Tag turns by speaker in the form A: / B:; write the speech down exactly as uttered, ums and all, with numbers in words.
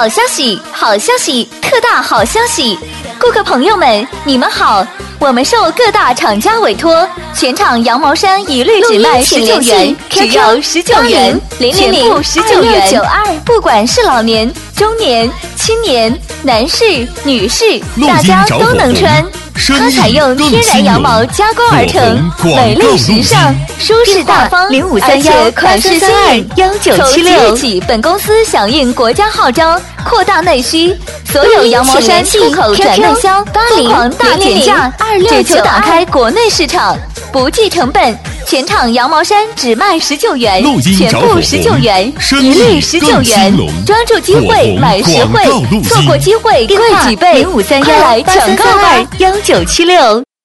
A: 好消息，好消息，特大好消息！顾客朋友们，你们好！我们受各大厂家委托，全场羊毛衫一律只卖十九元，只有十九元，全部十九元。九二，不管是老年、中年、青年、男士、女士，大家都能穿。它采用天然羊毛加工而成，美丽时尚，舒适大方。零五三幺款式三二幺九七六起，本公司响应国家号召，扩大内需，所有羊毛衫出口转内销，疯狂大减价，只求打开国内市场，不计成本。全场羊毛衫只卖十九元，全部十九元，一律十九元。抓住机会买实惠，错过机会贵几倍。零五三幺来抢购二幺九七六。